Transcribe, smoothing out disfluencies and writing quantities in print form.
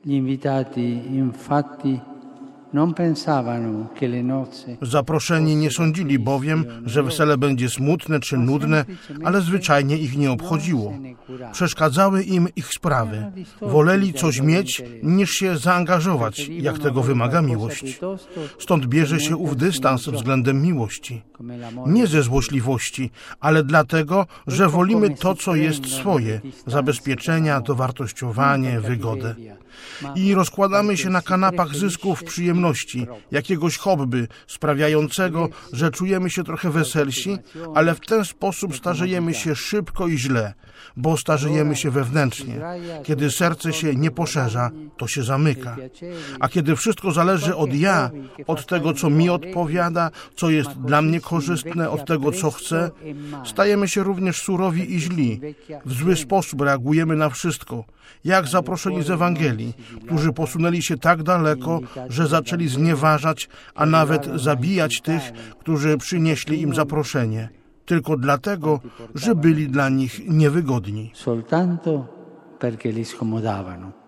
Gli invitati infatti non pensavano che le nozze. Zaproszeni nie sądzili bowiem, że wesele będzie smutne czy nudne, ale zwyczajnie ich nie obchodziło. Przeszkadzały im ich sprawy. Woleli coś mieć, niż się zaangażować, jak tego wymaga miłość. Stąd bierze się ów dystans względem miłości. Nie ze złośliwości, ale dlatego, że wolimy to, co jest swoje, zabezpieczenia, dowartościowanie, wygodę. I rozkładamy się na kanapach zysków przyjemności, jakiegoś hobby sprawiającego, że czujemy się trochę weselsi, ale w ten sposób starzejemy się szybko i źle, bo starzejemy się wewnętrznie. Kiedy serce się nie poszerza, to się zamyka. A kiedy wszystko zależy od ja, od tego, co mi odpowiada, co jest dla mnie korzystne, od tego, co chcę, stajemy się również surowi i źli. W zły sposób reagujemy na wszystko, jak zaproszeni z Ewangelii, którzy posunęli się tak daleko, że zaczęli znieważać, a nawet zabijać tych, którzy przynieśli im zaproszenie, tylko dlatego, że byli dla nich niewygodni. Soltanto perché li scomodavano.